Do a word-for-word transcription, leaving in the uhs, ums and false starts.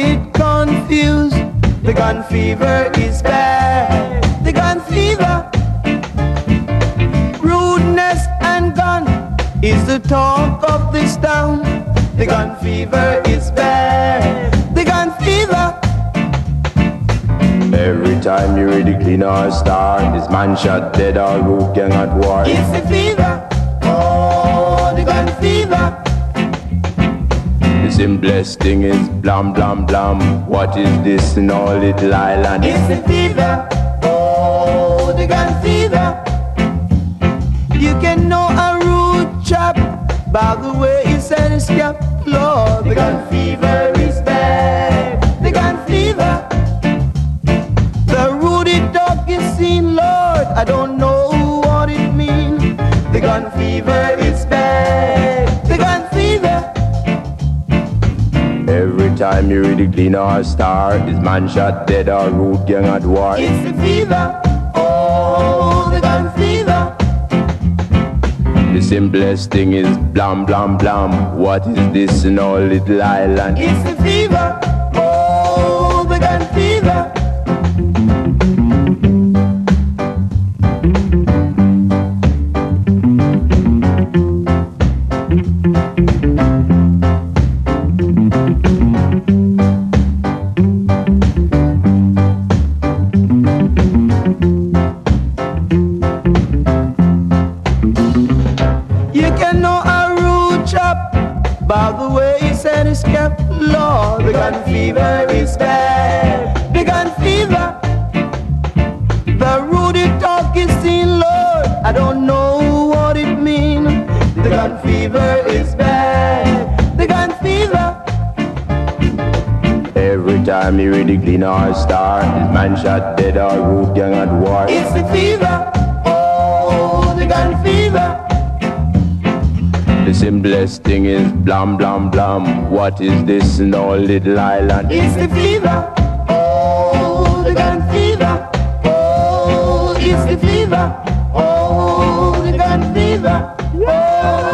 get confused. The gun fever is bad. The gun fever. Rudeness and gun is the talk of this town. The gun fever is bad. The gun fever. Every time you read the clean or star, this man shot dead or root gang at war. It's the fever. Oh, the gun fever. The simplest thing is blam blam blam. What is this in our little island? It's the fever. Oh, the gun fever. You can know a rude chap by the way he said his cap. Lord, the gun fever is bad. The gun fever. The ruddy dog is seen, Lord. I don't know what it means. The gun fever is bad. The gun fever. Every time you read the clean or star, this man shot dead or root gang at war. It's the fever. Oh, the gun fever. The simplest thing is blam blam blam. What is this in our little island? It's the fever. Oh, the gun fever. By the way he said his cap, Lord, the gun fever is bad. The gun fever. The ruddy talk is seen, Lord. I don't know what it means. The gun fever is bad. The gun fever. Every time you read the clean or star, this man shot dead or root gang at war. It's the fever. Oh, the gun fever. The simplest thing is blam blam blam. What is this in our little island? It's the fever. Oh, the gun fever. Oh, it's the fever. Oh, the gun fever. Oh.